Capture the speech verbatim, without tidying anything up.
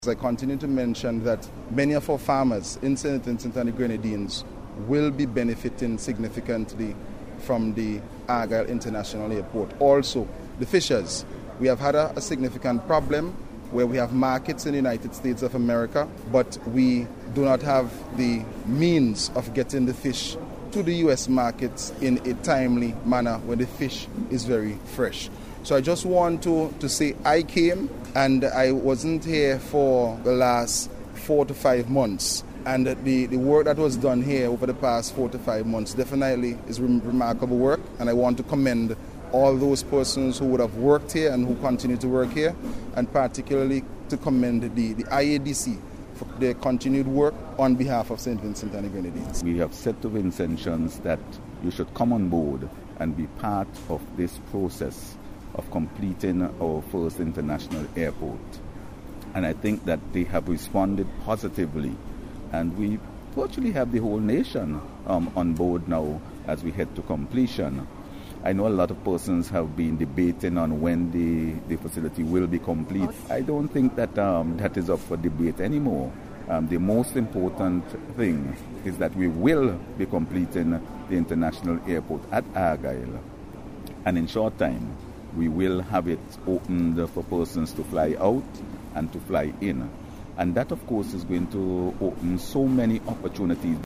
I continue to mention that many of our farmers in Saint Vincent and the Grenadines will be benefiting significantly from the Argyle International Airport. Also, the fishers. We have had a, a significant problem where we have markets in the United States of America, but we do not have the means of getting the fish to the U S markets in a timely manner when the fish is very fresh. So I just want to, to say I came and I wasn't here for the last four to five months. And the, the work that was done here over the past four to five months definitely is rem- remarkable work. And I want to commend all those persons who would have worked here and who continue to work here, and particularly to commend the, the I A D C for their continued work on behalf of Saint Vincent and the Grenadines. We have said to Vincentians that you should come on board and be part of this process of completing our first international airport. And I think that they have responded positively, and we virtually have the whole nation um, on board now as we head to completion. I know a lot of persons have been debating on when the, the facility will be complete. I don't think that um, that is up for debate anymore. Um, the most important thing is that we will be completing the international airport at Argyle, and in short time we will have it opened for persons to fly out and to fly in. And that, of course, is going to open so many opportunities.